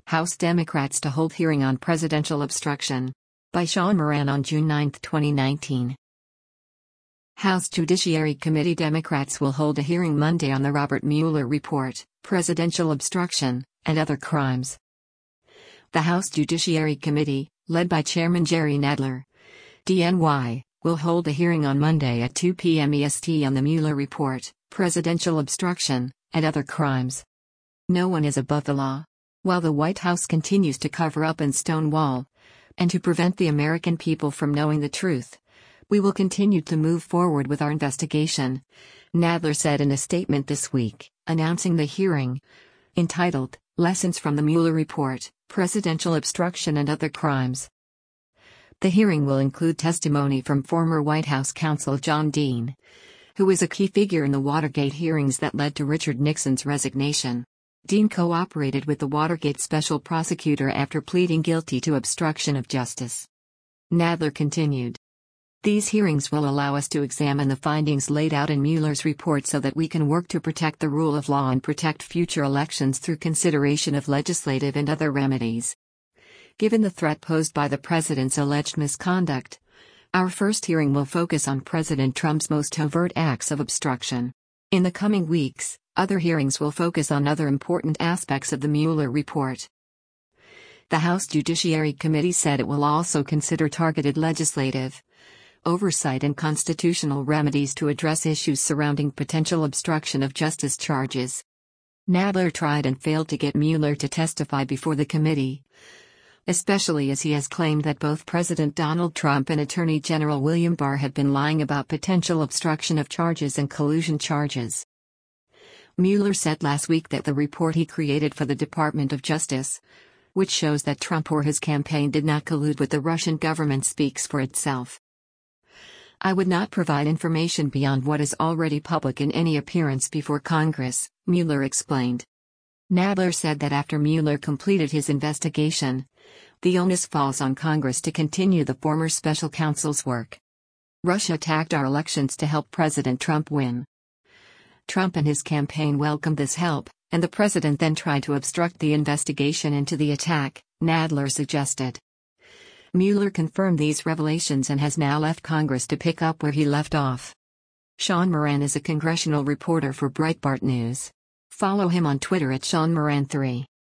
House Democrats to hold hearing on presidential obstruction. By Sean Moran on June 9, 2019. House Judiciary Committee Democrats will hold a hearing Monday on the Robert Mueller report, presidential obstruction, and other crimes. The House Judiciary Committee, led by Chairman Jerry Nadler, DNY, will hold a hearing on Monday at 2 p.m. EST on the Mueller report, presidential obstruction, and other crimes. No one is above the law. While the White House continues to cover up and stonewall, and to prevent the American people from knowing the truth, we will continue to move forward with our investigation, Nadler said in a statement this week, announcing the hearing, entitled, Lessons from the Mueller Report, Presidential Obstruction and Other Crimes. The hearing will include testimony from former White House counsel John Dean, who was a key figure in the Watergate hearings that led to Richard Nixon's resignation. Dean cooperated with the Watergate special prosecutor after pleading guilty to obstruction of justice. Nadler continued. These hearings will allow us to examine the findings laid out in Mueller's report so that we can work to protect the rule of law and protect future elections through consideration of legislative and other remedies. Given the threat posed by the president's alleged misconduct, our first hearing will focus on President Trump's most overt acts of obstruction. In the coming weeks, other hearings will focus on other important aspects of the Mueller report. The House Judiciary Committee said it will also consider targeted legislative oversight and constitutional remedies to address issues surrounding potential obstruction of justice charges. Nadler tried and failed to get Mueller to testify before the committee, especially as he has claimed that both President Donald Trump and Attorney General William Barr have been lying about potential obstruction of charges and collusion charges. Mueller said last week that the report he created for the Department of Justice, which shows that Trump or his campaign did not collude with the Russian government, speaks for itself. I would not provide information beyond what is already public in any appearance before Congress, Mueller explained. Nadler said that after Mueller completed his investigation, the onus falls on Congress to continue the former special counsel's work. Russia attacked our elections to help President Trump win. Trump and his campaign welcomed this help, and the president then tried to obstruct the investigation into the attack, Nadler suggested. Mueller confirmed these revelations and has now left Congress to pick up where he left off. Sean Moran is a congressional reporter for Breitbart News. Follow him on Twitter at SeanMoran3.